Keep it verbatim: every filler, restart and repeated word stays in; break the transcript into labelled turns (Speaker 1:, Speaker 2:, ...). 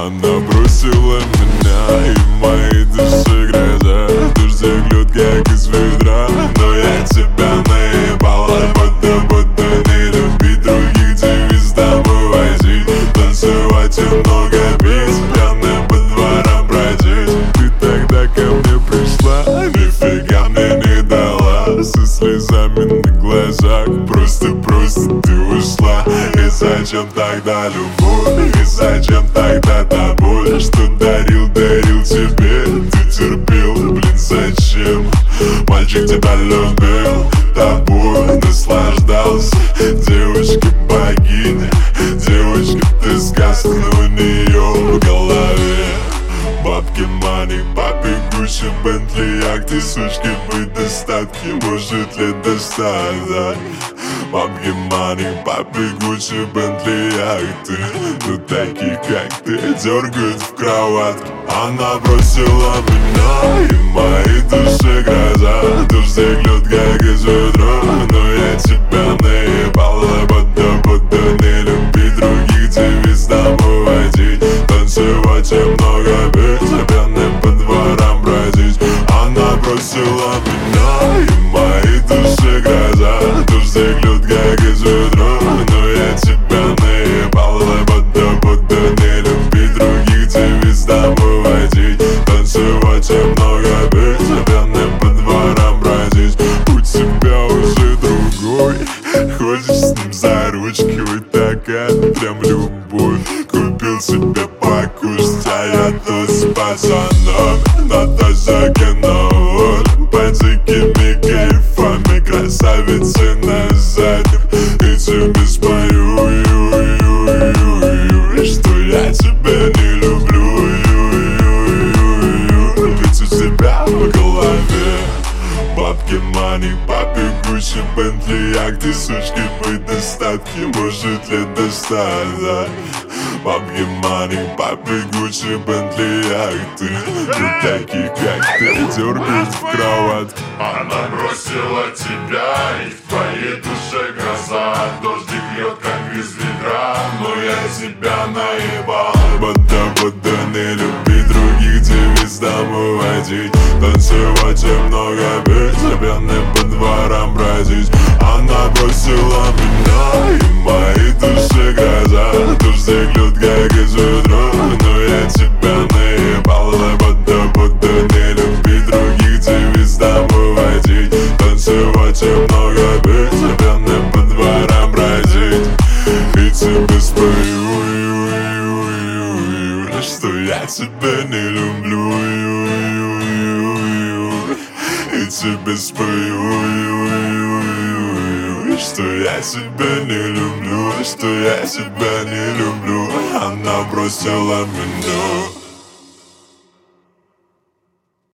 Speaker 1: Она бросила меня, и в моей душе гроза. Дождик льет, как из ведра, но я тебя наебал. Будто, будто не любить других, девиз домой возить. Танцевать и много пить, пьяная по дворам бродить. Ты тогда ко мне пришла, нифига мне не дала. Со слезами на глазах, просто-просто ты ушла. И зачем тогда любовь, и зачем тогда та боль, что дарил, дарил тебе, ты терпел, блин, зачем? Мальчик тебя любил, тобой наслаждался. Девочка богиня, девочка ты сказка, но у нее в голове бабки, мани, папе, Гуччи, Бентли, яхты, сучки, быть достатки, может ли достать, да? Бабки, мани, папе, Гуччи, Бентли, яхты, ну такие как ты дергают в кроватку. Она бросила меня, и в моей душе гроза. Дождик льет, как из ведра, но я тебя наебал. Будто, будто не любить других, девиз домой водить. Танцевать и много пить, пьяным по дворам бродить. Она бросила меня, и в моей душе гроза. Дождик льет, как из ведра, но я тебя наебал. Будто, будто не любить других, девиз домой водить. Танцевать и много пить, пьяным по дворам бродить. У тебя уже другой, ходишь с ним за ручки, вы такая прям любовь. Купил себе покушать, а я тут с пацаном на тосяке на воле. По дикими кайфами, красавицы на заднем. И тебе спою, ю, ю, ю, ю, что я тебя не люблю, ю, ю, ю, ю. Ведь у тебя в голове бабки, мани, папе, Гуччи, Бентли, яхты, сучки, быть достатки, может ли достать, да? Бабки, мани, папе, Гуччи, Бентли, яхты, ну такие как ты дергают в кроватку.
Speaker 2: Она бросила тебя, и в твоей душе гроза. Дождик льет, как из ведра, но я тебя наебал.
Speaker 1: Будто, будто не любить других, девиз домой водить. Танцевать и много пить, пьяным по дворам бродить. Она бросила меня, и в моей душе гроза. Дождик льет, как из ведра, но я тебя наебал. Будто, будто не любить других, девиз домой водить. Танцевать и много пить, пьяным по дворам бродить. И тебе спою, ю, ю, ю, ю, что я тебя не люблю, ю, ю, ю, ю. И тебе спою, ю, ю, ю, ю, что я тебя не люблю, что я тебя не люблю. Она бросила меня.